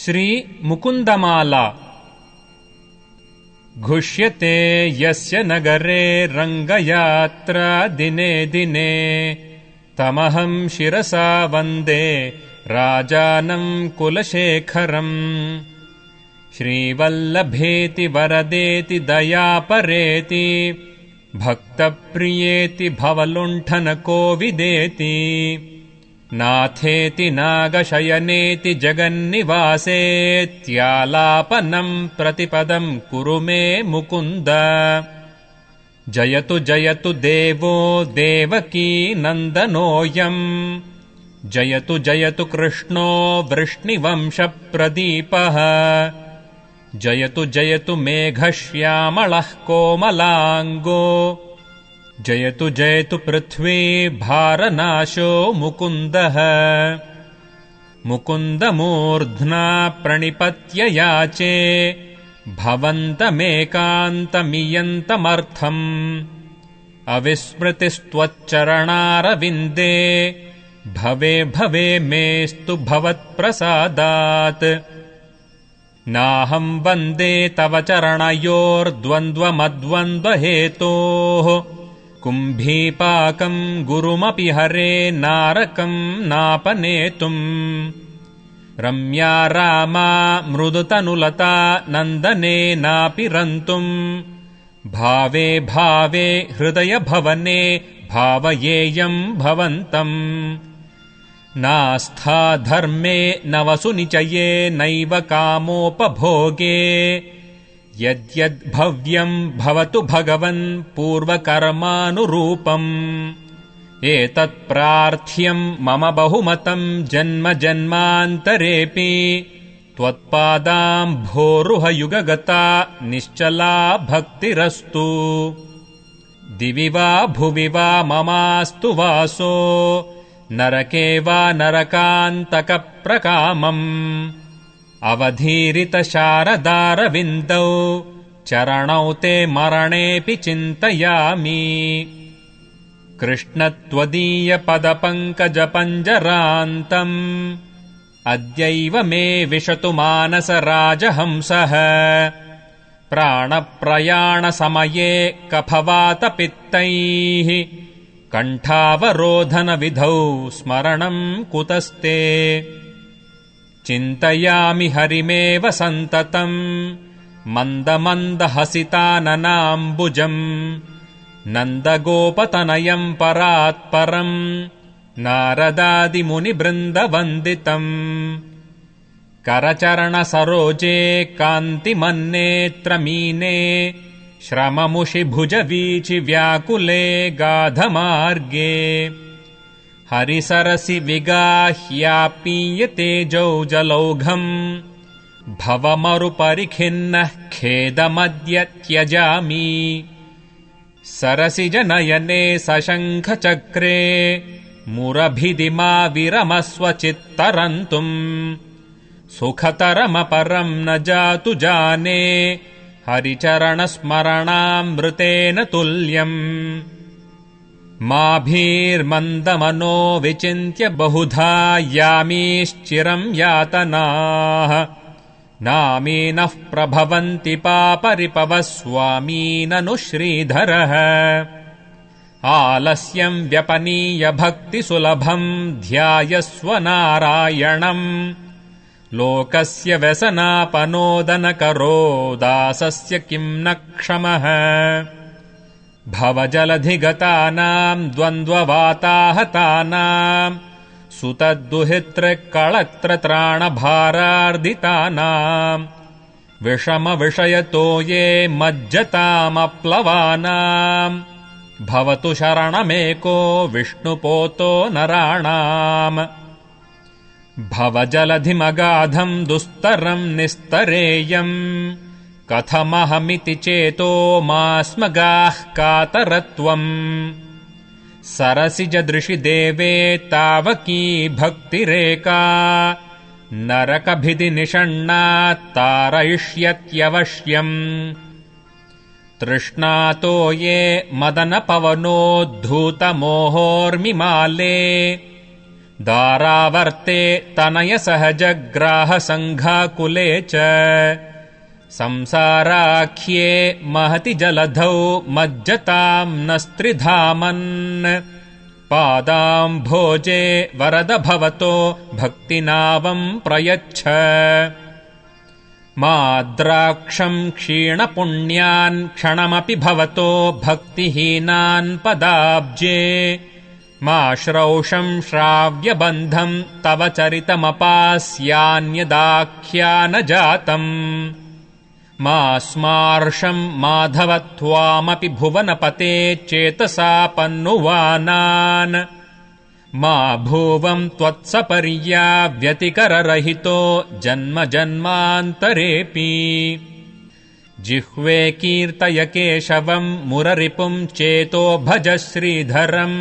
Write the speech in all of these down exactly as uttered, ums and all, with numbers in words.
श्री मुकुन्दमाला। घुष्यते यस्य नगरे रङ्गयात्रा दिने दिने, तमहं शिरसा वन्दे राजानं कुलशेखरम्। श्रीवल्लभेति वरदेति दयापरेति, भक्तप्रियेति भवलुण्ठनकोविदेति, नाथेति नागशयनेति जगन्निवासेत्यालापनं प्रतिपदं कुरु मे मुकुन्द। जयतु जयतु देवो देवकी नन्दनोऽयम्, जयतु जयतु कृष्णो वृष्णिवंशप्रदीपः, जयतु जयतु मेघश्यामलः कोमलाङ्गो, जयतु जयतु पृथ्वी भारनाशो मुकुन्दः। मुकुन्दमूर्ध्ना प्रणिपत्य याचे, भवन्तमेकान्तमियन्तमर्थम्, अविस्मृतिस्त्वच्चरणारविन्दे भवे भवे मेस्तु भवत्प्रसादात्। नाहं वन्दे तव चरणयोर्द्वन्द्वमद्वन्द्वहेतोः, कुम्भीपाकम् गुरुमपि हरे नारकम् नापनेतुम्। रम्या रामा मृदुतनुलता नन्दनेनापि रन्तुम्, भावे भावे हृदयभवने भावयेयम् भवन्तम्। नास्था धर्मे न वसुनिचये नैव कामोपभोगे, यद्यद्भव्यम् भवतु भगवन् पूर्वकर्मानुरूपम्। एतत्प्रार्थ्यम् मम बहुमतम् जन्म जन्मान्तरेऽपि, त्वत्पादाम्भोरुहयुगगता निश्चला भक्तिरस्तु। दिवि वा भुवि वा ममास्तु वासो, नरके वा नरकान्तकप्रकामम्। अवधीरितशारदारविन्दौ चरणौ ते मरणेऽपि चिन्तयामि। कृष्ण त्वदीयपदपङ्कजपञ्जरान्तम्, अद्यैव मे विशतु मानसराजहंसः। प्राणप्रयाणसमये कफवातपित्तैः, कण्ठावरोधनविधौ स्मरणम् कुतस्ते। चिन्तयामि हरिमेव सन्ततम्, मन्दमन्दहसिताननाम्बुजम्। नन्दगोपतनयम् परात्परम्, नारदादिमुनिवृन्दवन्दितम्। करचरणसरोजे कान्तिमन्नेत्रमीने, श्रममुषिभुजवीचि व्याकुले गाधमार्गे। हरिसरसि विगाह्यापीयतेजौ जलौघम्, भवमरुपरिखिन्नः खेदमद्य त्यजामि। सरसिजनयने सशङ्खचक्रे, मुरभिदिमा विरमस्व चित्तरन्तुम्। सुखतरमपरम् न जातु जाने, हरिचरणस्मरणामृतेन तुल्यम्। माभिर्मन्दमनो विचिन्त्य बहुधा यामीश्चिरम् यातनाः, नामीनः प्रभवन्ति पापरिपवः स्वामी ननु श्रीधरः। आलस्यम् व्यपनीय भक्तिसुलभम् ध्यायस्व नारायणम्, लोकस्य व्यसनापनोदनकरो दासस्य किम् न क्षमः। भवजलधिगतानाम् द्वन्द्ववाताहतानाम्, सुतद्दुहितृक्कळत्रत्राणभारार्दितानाम्। विषमविषयतो ये मज्जतामप्लवानाम्, भवतु शरणमेको विष्णुपोतो नराणाम्। भवजलधिमगाधम् दुस्तरम् निस्तरेयम्, कथमहमिति चेतो मास्मगाः कातरत्वम्। सरसिजदृशि देवे तावकी भक्तिरेका, नरकभिधि निषण्णा तारयिष्यत्यवश्यम्। तृष्णातो ये मदनपवनोद्धूतमोहोर्मिमाले, दारावर्ते तनयसहजग्राहसङ्घाकुले च संसाराख्ये महति जलधौ मज्जताम् नस्त्रिधामन् पादाम्भोजे वरद भवतो भक्तिनावम् प्रयच्छ माद्राक्षम् क्षीणपुण्यान् क्षणमपि भवतो भक्तिहीनान् पदाब्जे मा श्रौषम् श्राव्यबन्धम् तव चरितमपास्यान्यदाख्यानजातम् मा स्मार्षम् माधव त्वामपि भुवनपते चेतसा पन्नुवानान् मा भुवम् त्वत्सपर्या व्यतिकररहितो जन्म जन्मान्तरेऽपि जिह्वे कीर्तय केशवम् मुररिपुम् चेतो भज श्रीधरम्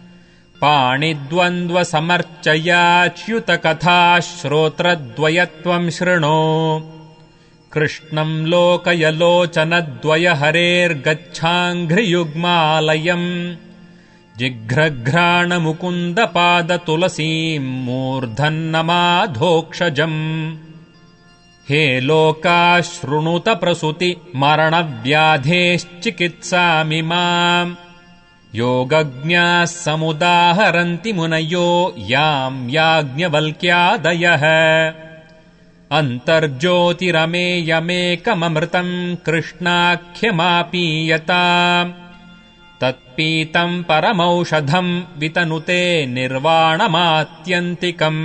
पाणिद्वन्द्वसमर्चयाच्युतकथा श्रोत्रद्वयत्वम् शृणो कृष्णम् लोकयलोचनद्वय हरेर्गच्छाङ्घ्रियुग्मालयम् जिघ्रघ्राणमुकुन्दपादतुलसीम् मूर्धन्नमाधोक्षजम् हे लोकाः शृणुत प्रसूति मरणव्याधेश्चिकित्सामि माम् योगज्ञाः समुदाहरन्ति मुनयो याम् याज्ञवल्क्यादयः अन्तर्ज्योतिरमेयमेकममृतम् कृष्णाख्यमापीयताम् तत्पीतम् परमौषधम् वितनुते निर्वाणमात्यन्तिकम्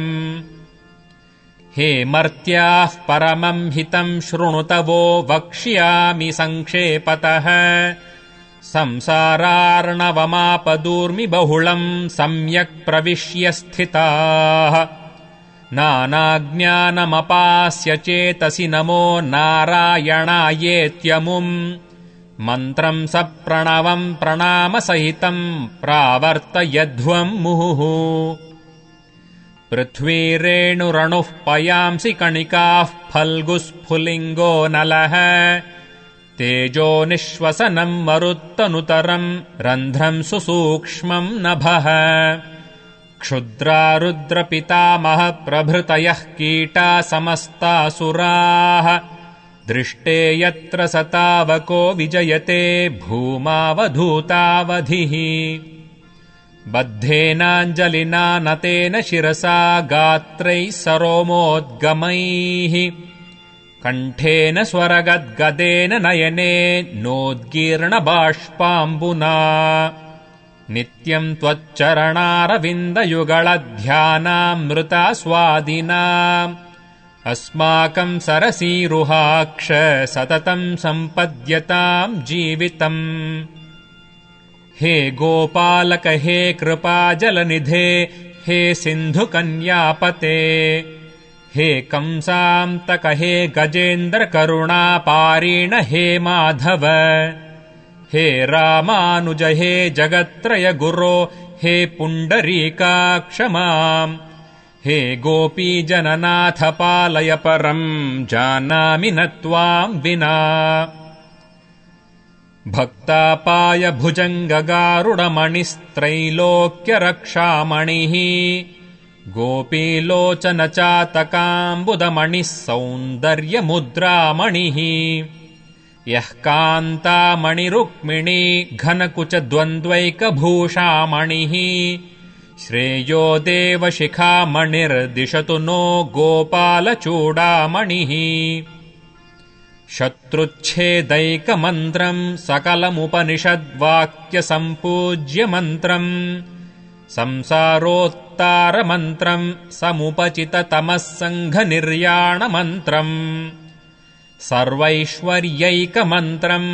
हे मर्त्याः परमम् हितम् शृणुत वो वक्ष्यामि संक्षेपतः संसारार्णवमापदूर्मि बहुलम् सम्यक् प्रविश्य स्थिताः नानाज्ञानमपास्य चेतसि नमो नारायणायेत्यमुम् मन्त्रम् सप्रणवम् प्रणामसहितम् प्रावर्तयध्वम् मुहुः पृथ्वीरेणुरणुः पयांसि कणिकाः फल्गुस्फुलिङ्गो नलः तेजो निःश्वसनम् मरुत्तनुतरम् रन्ध्रम् सुसूक्ष्मम् नभः क्षुद्रारुद्रपितामह प्रभृतयः कीटा समस्तासुराः दृष्टे यत्र स तावको विजयते भूमावधूतावधिः बद्धेनाञ्जलिना नतेन शिरसा गात्रैः सरोमोद्गमैः कण्ठेन स्वरगद्गदेन नयने नोद्गीर्णबाष्पाम्बुना नित्यम् त्वच्चरणारविन्दयुगळध्यानामृतास्वादिना अस्माकम् सरसीरुहाक्ष सततम् सम्पद्यताम् जीवितम् हे गोपालक हे कृपाजलनिधे हे सिन्धुकन्यापते हे कंसान्तक हे गजेन्द्रकरुणापारीण हे माधव हे रामानुज हे जगत्त्रय गुरो हे पुण्डरीकाक्ष माम् हे गोपीजननाथ पालय परम् जानामि न त्वाम् विना भक्तापाय भुजङ्गगारुडमणिस्त्रैलोक्यरक्षामणिः गोपीलोचन चातकाम्बुदमणिः सौन्दर्यमुद्रामणिः यः कान्तामणिरुक्मिणी घनकुचद्वन्द्वैकभूषामणिः श्रेयो देवशिखामणिर्दिशतु नो गोपालचूडामणिः शत्रुच्छेदैकमन्त्रम् सकलमुपनिषद्वाक्यसम्पूज्यमन्त्रम् संसारोत्तारमन्त्रम् समुपचिततमः सङ्घनिर्याणमन्त्रम् सर्वैश्वर्यैकमन्त्रम्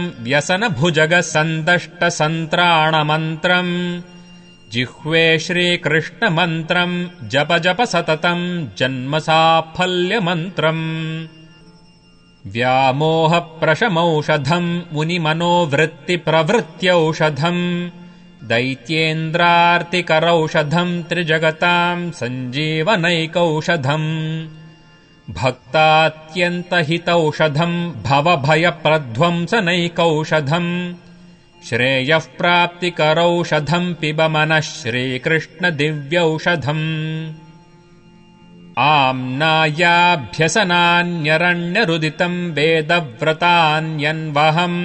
व्यसनभुजगसन्दष्टसन्त्राणमन्त्रम् जिह्वे श्रीकृष्णमन्त्रम् जप जप सततम् जन्मसाफल्यमन्त्रम् व्यामोहप्रशमौषधम् मुनिमनोवृत्तिप्रवृत्त्यौषधम् दैत्येन्द्रार्तिकरौषधम् त्रिजगताम् सञ्जीवनैकौषधम् भक्तात्यन्तहितौषधम् भवभयप्रध्वंसनैकौषधम् श्रेयः प्राप्तिकरौषधम् पिब मनः श्रीकृष्णदिव्यौषधम् आम्नायाभ्यसनान्यरण्यरुदितम् वेदव्रतान्यन्वहम्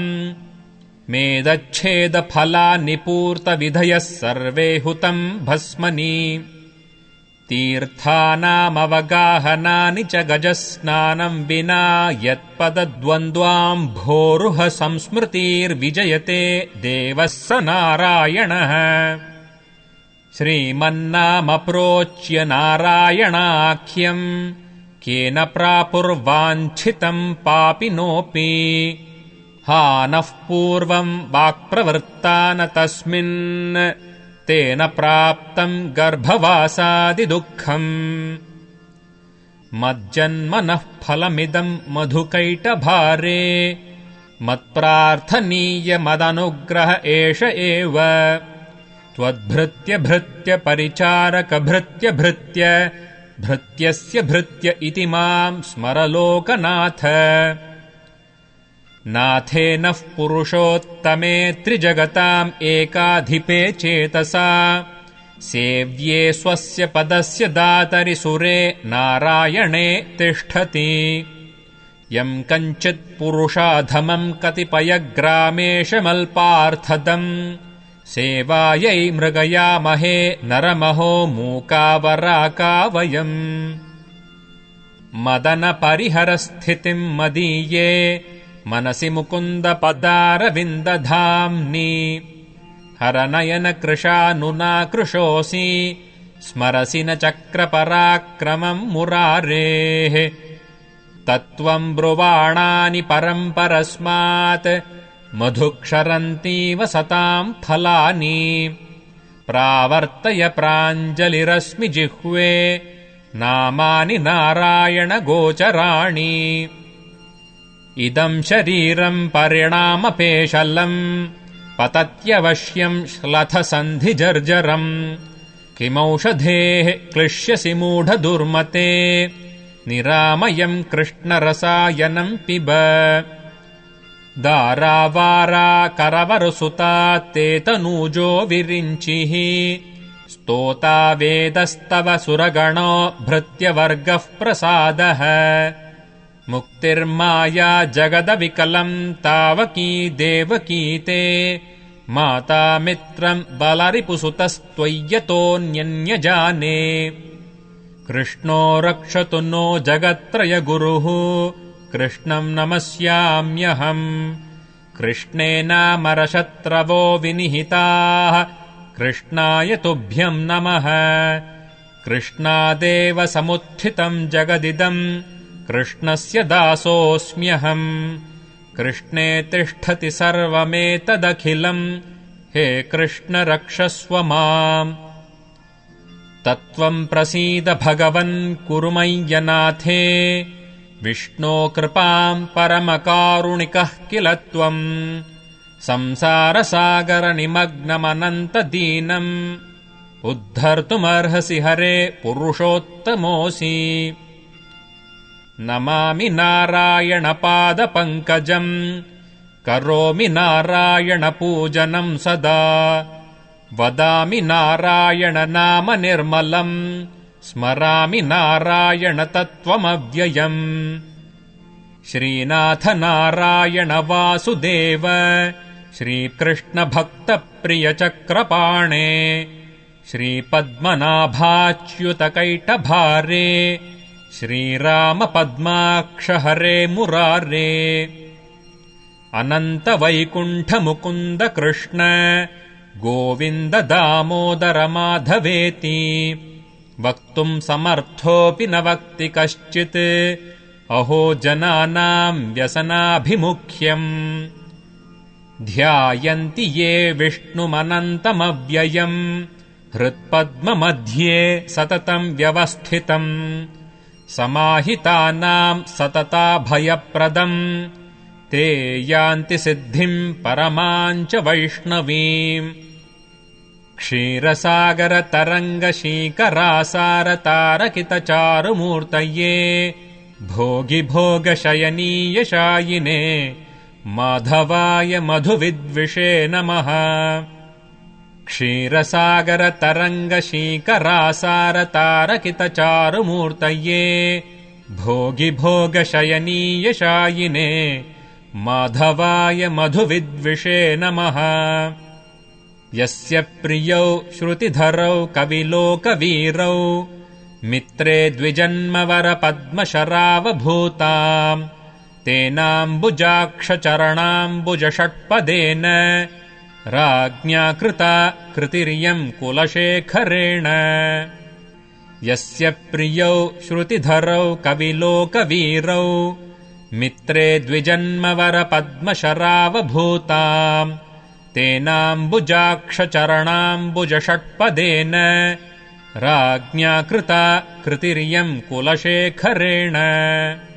मेदच्छेदफलानिपूर्तविधयः सर्वे हुतम् भस्मनि तीर्थानामवगाहनानि च गजस्नानम् विना यत्पदद्वन्द्वाम्भोरुह संस्मृतिर्विजयते देवः स नारायणः श्रीमन्नामप्रोच्य नारायणाख्यम् केन प्रापुर्वाञ्छितम् पापिनोऽपि हा नः पूर्वम् वाक्प्रवृत्ता न तस्मिन् तेन प्राप्तम् गर्भवासादिदुःखम् मज्जन्मनः फलमिदम् मधुकैटभारे मत्प्रार्थनीयमदनुग्रह एष एव त्वद्भृत्य भृत्य परिचारक भृत्य भृत्य भृत्यस्य भृत्य इति माम् स्मरलोकनाथ नाथेनः पुरुषोत्तमे त्रिजगताम् एकाधिपे चेतसा सेव्ये स्वस्य पदस्य दातरि सुरे नारायणे तिष्ठति यम् कञ्चित् पुरुषाधमम् कतिपयग्रामेशमल्पार्थदम् सेवायै मृगयामहे नरमहो मूकावराका वयम् मदनपरिहरस्थितिम् मदीये मनसि मुकुन्दपदारविन्दधाम्नि हरनयनकृशानुना कृशोऽसि स्मरसि न चक्रपराक्रमम् मुरारेः तत्त्वम् ब्रुवाणानि परम् परस्मात् मधुक्षरन्तीव सताम् फलानि प्रावर्तय प्राञ्जलिरस्मि जिह्वे नामानि नारायणगोचराणि इदम् शरीरम् परिणामपेशलम् पतत्यवश्यम् श्लथसन्धिजर्जरम् किमौषधेः क्लिश्यसि मूढदुर्मते निरामयम् कृष्णरसायनम् पिब दारावारा करवरसुता ते तनूजो विरिञ्चिः स्तोता वेदस्तव सुरगणो भृत्यवर्गः प्रसादः मुक्तिर्माया जगदविकलम् तावकी देवकी ते माता मित्रम् बलरिपुसुतस्त्वय्यतोऽन्यन्यजाने कृष्णो रक्षतु नो जगत्त्रयगुरुः कृष्णम् नमस्याम्यहम् कृष्णेनामरशत्रवो विनिहिताः कृष्णाय तुभ्यम् नमः कृष्णादेव समुत्थितम् जगदिदम् कृष्णस्य दासोऽस्म्यहम् कृष्णे तिष्ठति सर्वमेतदखिलम् हे कृष्ण रक्षस्व माम् तत्त्वम् प्रसीद भगवन् कुरु मय्यनाथे विष्णो कृपाम् परमकारुणिकः किल त्वम् संसारसागरनिमग्नमनन्तदीनम् उद्धर्तुमर्हसि हरे पुरुषोत्तमोऽसि नमामि नारायणपादपङ्कजम् करोमि नारायणपूजनम् सदा वदामि नारायण नाम निर्मलम् स्मरामि नारायण तत्त्वमव्ययम् श्रीनाथ नारायण वासुदेव श्रीकृष्णभक्तप्रियचक्रपाणे श्रीपद्मनाभाच्युतकैटभारे श्रीरामपद्माक्ष हरे मुरारे अनन्तवैकुण्ठमुकुन्द कृष्ण गोविन्द दामोदर माधवेति वक्तुम् समर्थोऽपि न वक्ति कश्चित् अहो जनानाम् व्यसनाभिमुख्यम् ध्यायन्ति ये विष्णुमनन्तमव्ययम् हृत्पद्ममध्ये सततम् व्यवस्थितम् समाहितानाम् सतताभयप्रदम् ते यान्ति सिद्धिम् परमाम् च वैष्णवीम् क्षीरसागरतरङ्गशीकरासारतारकितचारुमूर्तये भोगिभोगशयनीयशायिने माधवाय मधुविद्विषे नमः। क्षीरसागरतरङ्गशीकरासारतारकितचारुमूर्तये भोगिभोगशयनीयशायिने माधवाय मधुविद्विषे नमः। यस्य प्रियौ श्रुतिधरौ कविलोकवीरौ मित्रे द्विजन्मवरपद्मशरावभूताम् तेनाम्बुजाक्षचरणाम्बुजषट्पदेन राज्ञा कृता कृतिर्यम् कुलशेखरेण। यस्य प्रियौ श्रुतिधरौ कविलोकवीरौ मित्रे द्विजन्मवरपद्मशरावभूताम् तेनाम्बुजाक्षचरणाम्बुजषट्पदेन राज्ञा कृता कृतिर्यम् कुलशेखरेण।